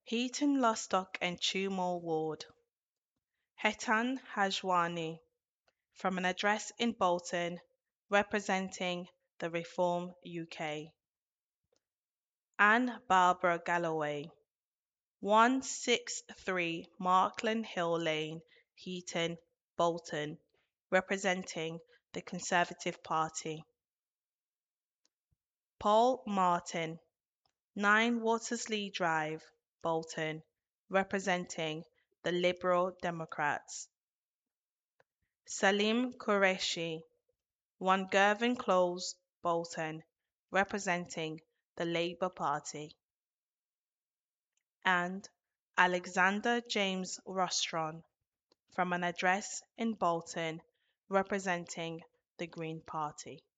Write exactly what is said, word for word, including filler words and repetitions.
Heaton Lostock and Tumor Ward. Hetan Hajwani, from an address in Bolton, representing the Reform U K. Anne Barbara Galloway, one sixty-three Markland Hill Lane, Heaton, Bolton, representing the Conservative Party. Paul Martin, nine Watersley Drive, Bolton, representing the Liberal Democrats. Salim Qureshi, one Girvan Close, Bolton, representing the Labour Party. And Alexander James Rostron, from an address in Bolton, representing the Green Party.